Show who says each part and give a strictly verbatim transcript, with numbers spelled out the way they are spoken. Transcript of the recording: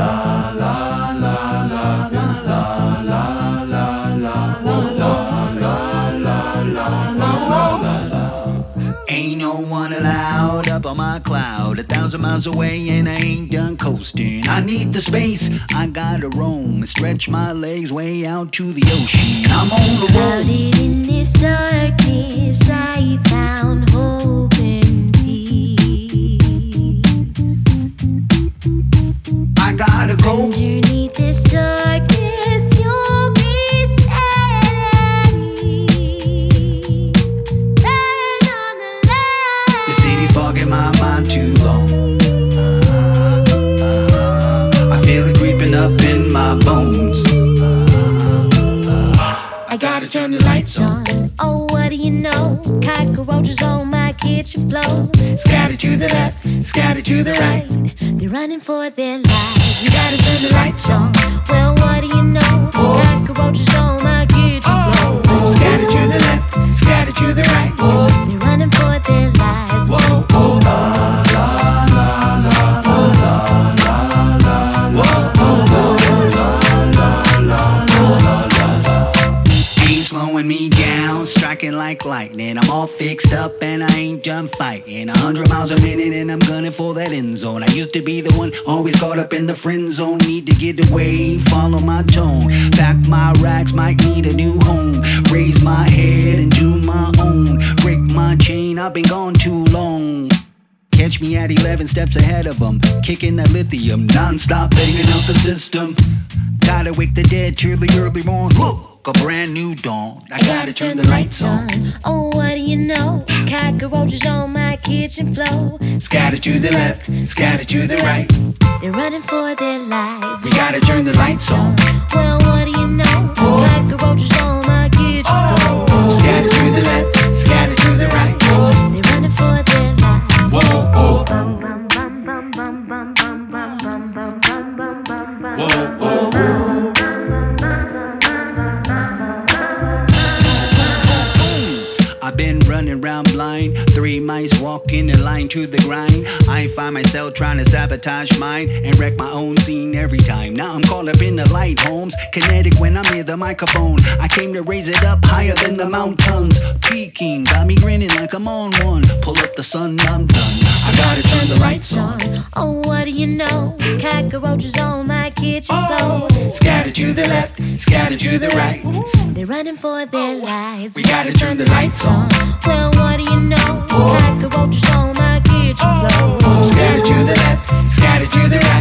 Speaker 1: Ain't no one allowed up on my cloud, a thousand miles away and I ain't done coasting. I need the space, I gotta roam and stretch my legs way out to the ocean. I'm on the road.
Speaker 2: Out in this darkness, I found hope and peace.
Speaker 1: I gotta go.
Speaker 2: Underneath this darkness, you'll be set at ease. Turn on the light.
Speaker 1: The city's fogging my mind too long. I feel it creeping up in my bones.
Speaker 2: I gotta turn the lights on. Oh, what do you know? Cockroaches on my kitchen floor.
Speaker 1: Scatter to the left, scatter to the right.
Speaker 2: They're running for their lives. You gotta turn the lights on. Well, what do you know? Cockroaches on my kitchen floor.
Speaker 1: Scatter to the left, scatter to the right.
Speaker 2: They're running for their lives.
Speaker 1: Whoa, whoa, ain't slowing me down, striking like lightning. I'm all fixed up and I ain't done fighting. A hundred miles a minute and I'm gunning for that end zone. I used to be the one always caught up in the friend zone. Need to get away, follow my tone. Pack my rags, might need a new home. Raise my head and do my own. Break my chain, I've been gone too long. Catch me at eleven steps ahead of them. Kicking that lithium, non-stop banging out the system. Gotta wake the dead till the early morn. Look, a brand new dawn. I gotta turn the lights on.
Speaker 2: Oh, what do you know? Cockroaches on my kitchen floor.
Speaker 1: Scatter to the left, scatter to the right.
Speaker 2: They're running for their lives.
Speaker 1: We gotta turn the lights on.
Speaker 2: Well, what do you know? Cockroaches on my kitchen floor.
Speaker 1: Scatter to the left, scatter to the right.
Speaker 2: They're running for their lives.
Speaker 1: Whoa, oh. Whoa, oh. I've been running round blind, three mice walking in line to the grind. I find myself trying to sabotage mine and wreck my own scene every time. Now I'm caught up in the light, Holmes, kinetic when I'm near the microphone. I came to raise it up higher than the mountains. Peking, got me grinning like I'm on one. Pull up the sun, I'm done. I gotta turn the lights on.
Speaker 2: Oh, what do you know? Cockroaches on my kitchen floor.
Speaker 1: Scatter to the left, scatter to the right.
Speaker 2: They're running for their lives.
Speaker 1: We gotta turn the lights on.
Speaker 2: Well, what do you know? Cockroaches on my kitchen floor.
Speaker 1: Scatter to the left, scatter to the right.